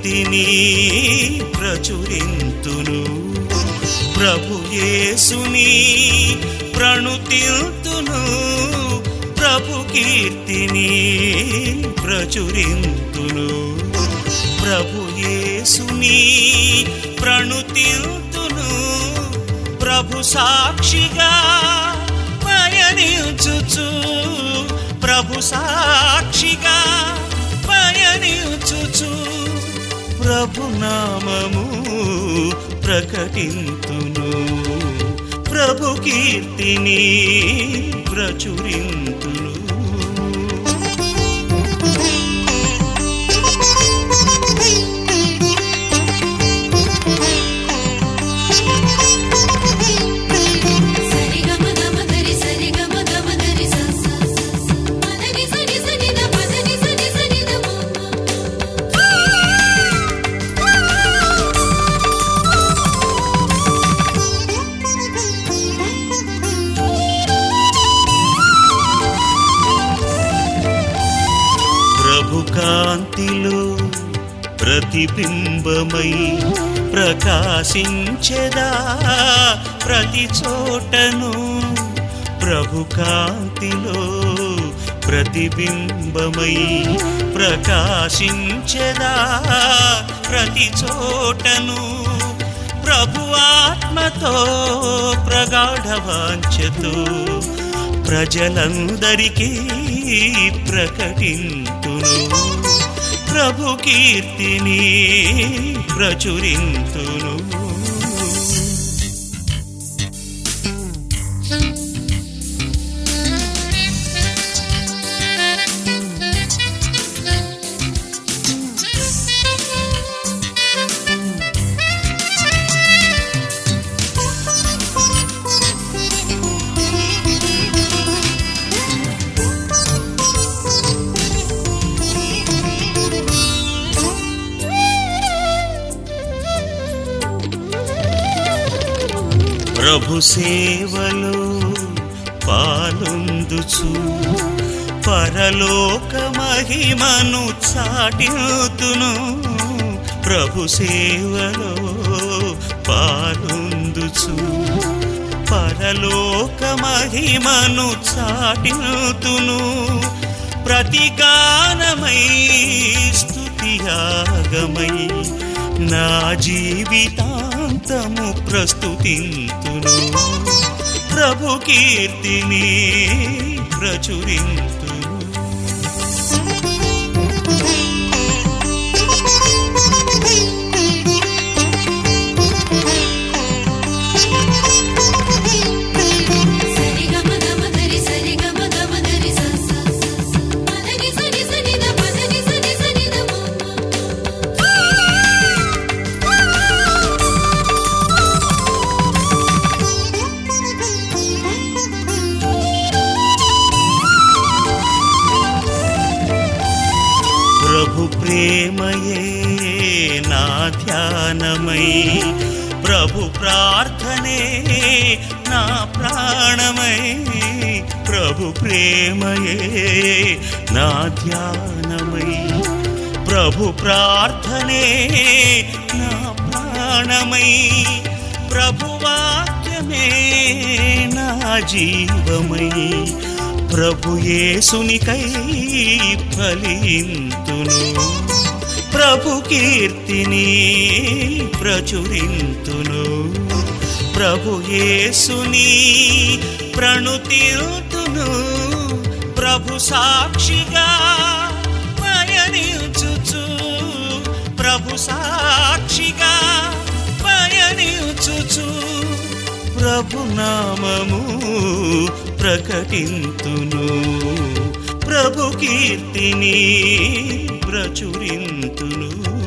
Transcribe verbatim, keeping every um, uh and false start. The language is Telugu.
కీర్తిని ప్రచురింతును ప్రభు యేసుని ప్రణుతిల్తును ప్రభు కీర్తిని ప్రచురింతును ప్రభు యేసుని ప్రణుతిల్తును ప్రభు సాక్షిగా పయనించుచు ప్రభు సాక్షిగా పయనించుచు ప్రభు నామము ప్రకటింతును ప్రభు కీర్తిని ప్రచురింతును కాంతిలో ప్రతిబింబమై ప్రకాశించెదా ప్రతి చోటను ప్రభు కాంతిలో ప్రతిబింబమై ప్రకాశించెదా ప్రతి చోటను ప్రభు ఆత్మతో ప్రగాఢ వాంఛతో ప్రజలందరికీ ప్రకటింతును ప్రభు కీర్తిని ప్రచురింతును ప్రభు సేవలో పాలొందుచు పరలోక మహిమను చాటితును ప్రభు సేవలో పాలొందుచు పరలోక మహిమను చాటితును ప్రతిగానమై స్తుతియాగమై నా జీవితాంతము ప్రస్తుతింతును ప్రభు కీర్తిని ప్రచురింతును ప్రభు ప్రేమయే నా ధ్యానమై ప్రభు ప్రార్థనే నా ప్రాణమై ప్రభు ప్రేమయే నా ధ్యానమై ప్రభు ప్రార్థనే నా ప్రాణమై ప్రభు వాక్యమే నా జీవమై ప్రభు యేసునికై ఫలింతును ప్రభు కీర్తిని ప్రచురింతును ప్రభు యేసుని ప్రణుతిల్తును ప్రభు సాక్షిగా పయనించుచు ప్రభు సాక్షిగా పయనించుచు ప్రభు నామము ప్రకటింతును ప్రభు కీర్తిని ప్రచురింతును।